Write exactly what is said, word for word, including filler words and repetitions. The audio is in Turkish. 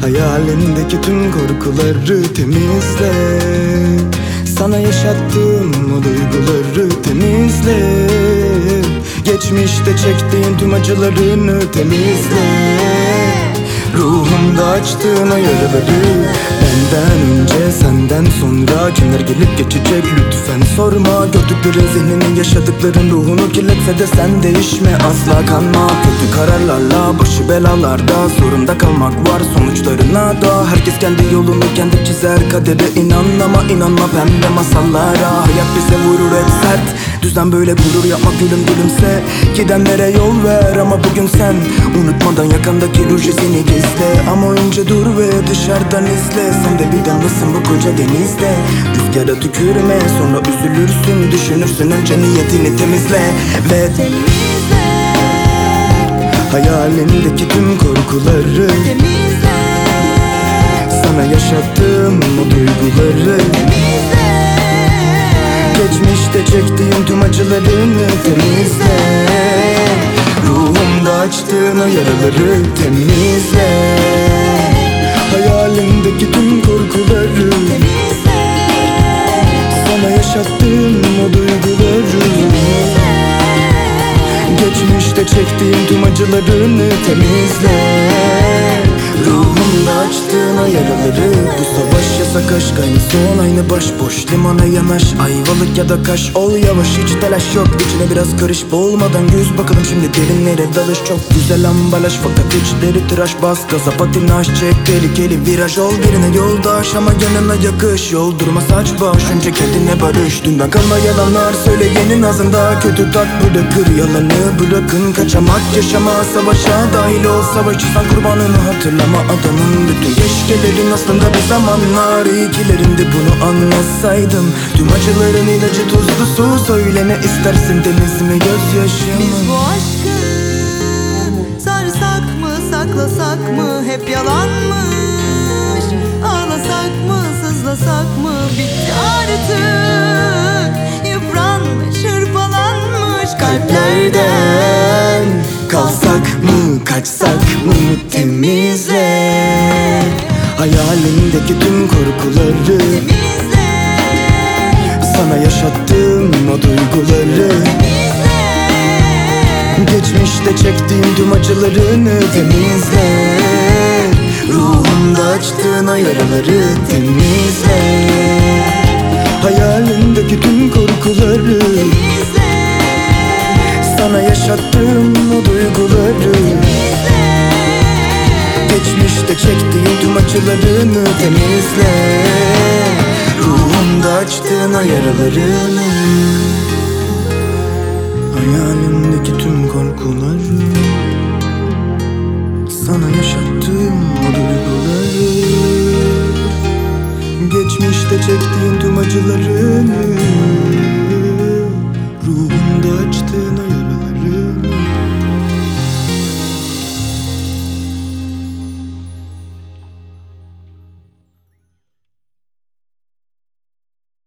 Hayalindeki tüm korkuları temizle. Sana yaşattığım o duyguları temizle. Geçmişte çektiğin tüm acılarını temizle. Ruhumda açtığın o yaraları, benden önce senden sonra kimler gelip geçecek lütfen sorma. Gördüklerin zihnini, yaşadıkların ruhunu kirletse de sen değişme, asla kanma. Kötü kararlarla, başı belalarda, zorunda kalmak var sonuçlarına da. Herkes kendi yolunu kendi çizer, kadere inan ama inanma pembe masallara. Hayat bize vurur hep sert, düzen böyle gurur yapma gülüm gülümse. Gidenlere yol ver ama bugün sen unutmadan yakandaki rujisini gizle. Ama önce dur ve dışarıdan izle, sen de bir damlasın bu koca denizde. Rüzgara tükürme, sonra üzülürsün, düşünürsün, önce niyetini temizle ve temizle. Hayalindeki tüm korkuları Temizle. Sana yaşattığım o duyguları Temizle. Geçmişte çektiğim tüm acılarını temizle. Ruhumda açtığın o yaraları temizle. Hayalindeki tüm korkuları Temizle. Sana yaşattığım o duyguları Temizle. Geçmişte çektiğim tüm acılarını temizle. Ruhumda açtığın o yaraları. Bu savaş yasak aşk, aynı son aynı başboş. Limana yanaş, Ayvalık ya da Kaş, ol yavaş, hiç telaş yok. İçine biraz karış, boğulmadan yüz bakalım şimdi derinlere dalış. Çok güzel ambalaj fakat içleri tıraş, bas gaza patinaj çek, tehlikeli viraj. Ol birine yoldaş ama yanına yakış, yol durma saç baş, önce kendine barış. Dünden kalma yalanlar söyleyenin ağzında, kötü tat bırakır yalanı bırakın. Kaçamak yaşama, savaşa dahil ol, savaşırsan kurbanını hatırlama. Adamın bütün keşkelerin aslında bir zamanlar iyikilerindi, bunu anlasaydım. Tüm acıların ilacı tuzlu su, söyle ne istersin, deniz mi gözyaşı mı? Biz bu aşkı sarsak mı, saklasak mı, hep yalanmış. Ağlasak mı, sızlasak mı, bitti artık. Yıpranmış, hırpalanmış kalplerden. Kalsak mı, kaçsak mı, temizle. Hayalindeki tüm korkuları Temizle. Sana yaşattığım o duyguları Temizle. Geçmişte çektiğim tüm acılarını temizle. Ruhumda açtığın o yaraları temizle. Hayalindeki tüm korkuları Temizle. Sana yaşattığım o duyguları Temizle. Geçmişte çektiğim tüm acılarını temizle. Ruhumda açtığın o yaralarını, hayalindeki tüm korkuları, sana yaşattığım o duyguları, geçmişte çektiğim tüm acılarını